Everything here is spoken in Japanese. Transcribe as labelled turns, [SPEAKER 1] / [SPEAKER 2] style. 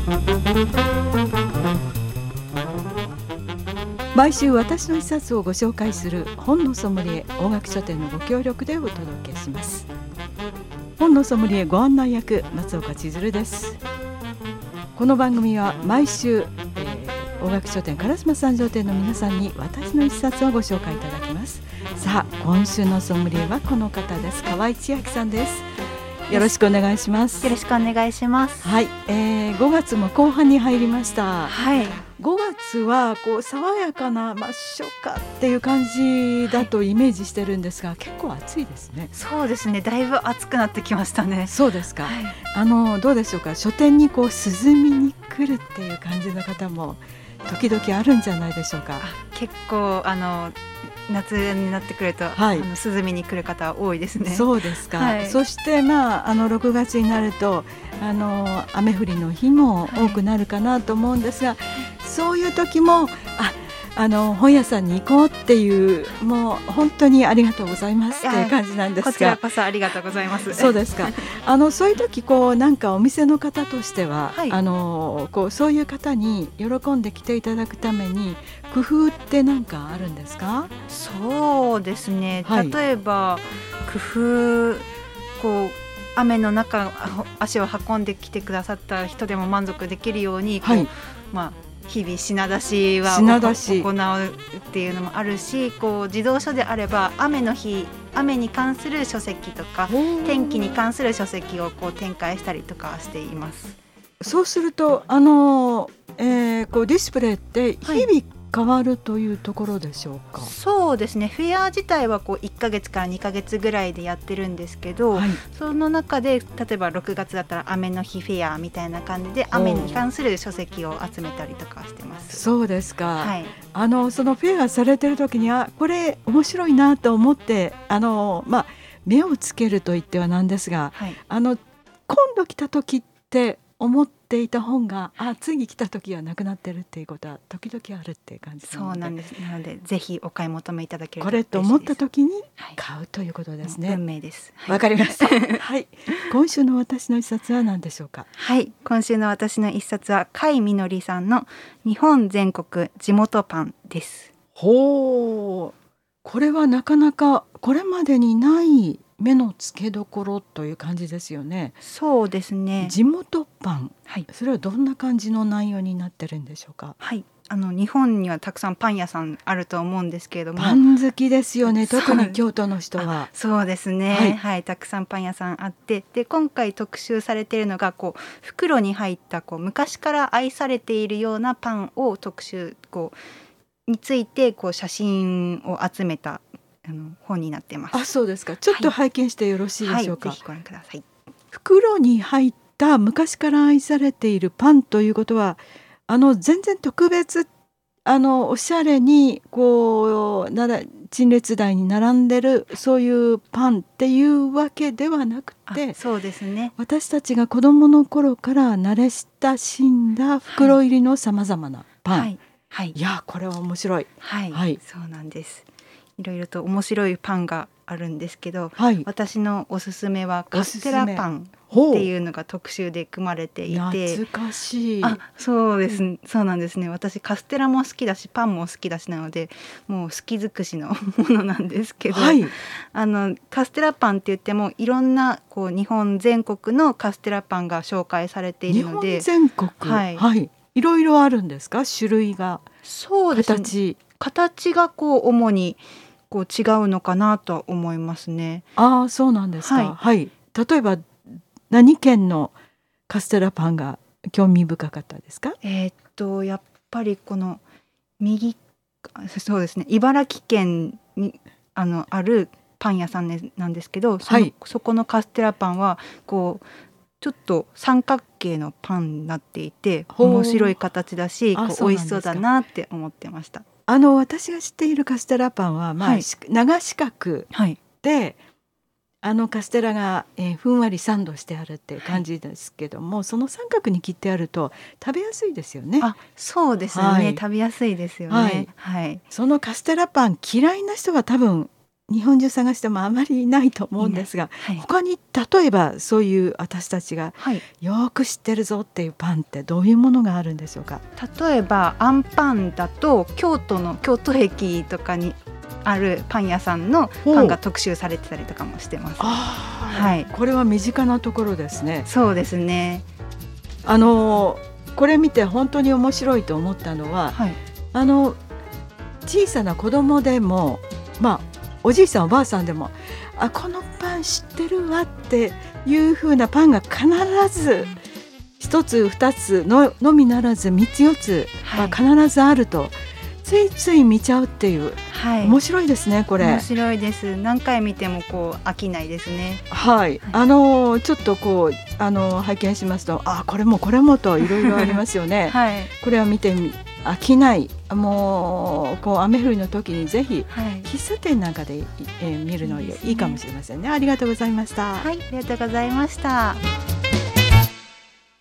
[SPEAKER 1] 毎週私の一冊をご紹介する本のソムリエ大垣書店のご協力でお届けします。本のソムリエご案内役松岡千鶴です。この番組は毎週、大垣書店烏丸三条店の皆さんに私の一冊をご紹介いただきます。さあ、今週のソムリエはこの方です。河合千秋さんです。よろしくお願いします。
[SPEAKER 2] よろしくお願いします。
[SPEAKER 1] はい、5月も後半に入りました。
[SPEAKER 2] はい、
[SPEAKER 1] 5月はこう爽やかな、初夏っていう感じだとイメージしてるんですが、結構暑いですね。
[SPEAKER 2] そうですね、だいぶ暑くなってきましたね。
[SPEAKER 1] そうですか、
[SPEAKER 2] はい、
[SPEAKER 1] どうでしょうか。書店にこう涼みに来るっていう感じの方も時々あるんじゃないでしょうか。
[SPEAKER 2] 結構夏になってくると、涼みに来る方多いですね。
[SPEAKER 1] そうですか、そして6月になると雨降りの日も多くなるかなと思うんですが、そういう時も本屋さんに行こうっていう、もう本当にありがとうございますっていう感じなんですが、
[SPEAKER 2] こちらこそありがとうございます。
[SPEAKER 1] そうですか。そういう時こうなんかお店の方としては、こうそういう方に喜んで来ていただくために工夫って何かあるんですか？
[SPEAKER 2] そうですね、例えば工夫、こう雨の中足を運んできてくださった人でも満足できるように日々品出しは行うっていうのもあるし、こう自動書であれば雨の日、雨に関する書籍とか天気に関する書籍をこう展開したりとかしています。
[SPEAKER 1] そうするとこうディスプレイって日々変わるというところでしょうか？
[SPEAKER 2] そうですね、フェア自体はこう1ヶ月から2ヶ月ぐらいでやってるんですけど、その中で例えば6月だったら雨の日フェアみたいな感じで雨に関する書籍を集めたりとかしてます。
[SPEAKER 1] そうですか、そのフェアされてる時にこれ面白いなと思って目をつけると言ってはなんですが、今度来た時って思っていた本が次来た時はなくなってるっていうことは時々あるっていう感じなので、
[SPEAKER 2] そうなんです。なのでぜひお買い求めいただけると
[SPEAKER 1] これと思った時に買うということですね。
[SPEAKER 2] 運命です。
[SPEAKER 1] わかりましたはい、今週の私の一冊は何でしょうか？
[SPEAKER 2] はい、今週の私の一冊は甲斐みのりさんの日本全国地元パンです。
[SPEAKER 1] ほう、これはなかなかこれまでにない目の付けどころという感じですよね。
[SPEAKER 2] そうですね、
[SPEAKER 1] 地元パン、それはどんな感じの内容になってるんでしょうか？
[SPEAKER 2] 日本にはたくさんパン屋さんあると思うんですけれども、
[SPEAKER 1] パン好きですよね、特に京都の人は。
[SPEAKER 2] そうですね、たくさんパン屋さんあって、で今回特集されているのが袋に入った昔から愛されているようなパンを特集について写真を集めた本になってます。
[SPEAKER 1] そうですか。ちょっと拝見してよろしいでしょうか？
[SPEAKER 2] ぜひご覧ください。
[SPEAKER 1] 袋に入った昔から愛されているパンということは全然特別おしゃれに陳列台に並んでるそういうパンっていうわけではなくて、
[SPEAKER 2] そうですね、
[SPEAKER 1] 私たちが子どもの頃から慣れ親しんだ袋入りのさまざまなパン、いやこれは面白い。
[SPEAKER 2] そうなんです。いろいろと面白いパンがあるんですけど、私のおすすめはカステラパンっていうのが特集で組まれていて、
[SPEAKER 1] 懐かしい。
[SPEAKER 2] そうです、そうなんですね。私カステラも好きだしパンも好きだしなので、もう好き尽くしのものなんですけど、カステラパンって言ってもいろんな日本全国のカステラパンが紹介されているので、
[SPEAKER 1] 日本全国、いろいろあるんですか？種類が。
[SPEAKER 2] そうですね、形が主に違うのかなと思いますね。
[SPEAKER 1] そうなんですか。例えば何県のカステラパンが興味深かったですか？
[SPEAKER 2] やっぱりそうですね、茨城県にあるパン屋さんなんですけど、そこのカステラパンはちょっと三角形のパンになっていて面白い形だし、美味しそうだなって思ってました。
[SPEAKER 1] 私が知っているカステラパンは、長四角で、カステラが、ふんわりサンドしてあるっていう感じですけども、その三角に切ってあると食べやすいですよね。
[SPEAKER 2] そうですね、食べやすいですよね。
[SPEAKER 1] そのカステラパン嫌いな人は多分日本中探してもあまりいないと思うんですが、
[SPEAKER 2] はい、
[SPEAKER 1] 他に例えばそういう私たちがよく知ってるぞっていうパンってどういうものがあるんでしょうか。
[SPEAKER 2] 例えばあんパンだと京都駅とかにあるパン屋さんのパンが特集されてたりとかもしてます。
[SPEAKER 1] はい、これは身近なところですね。
[SPEAKER 2] そうですね。
[SPEAKER 1] これ見て本当に面白いと思ったのは、はい、小さな子供でも、おじいさんおばあさんでもこのパン知ってるわっていう風なパンが必ず1つ2つ のみならず3つ4つは必ずあると、ついつい見ちゃうっていう、面白いですねこれ。
[SPEAKER 2] 面白いです。何回見ても飽きないですね。
[SPEAKER 1] はい、ちょっと拝見しますとこれもこれもといろいろありますよね。はい、これは見て飽きない。もう雨降りの時にぜひ喫茶店なんかで、見るのいいかもしれませんね。ありがとうございました。
[SPEAKER 2] はい、ありがとうございました。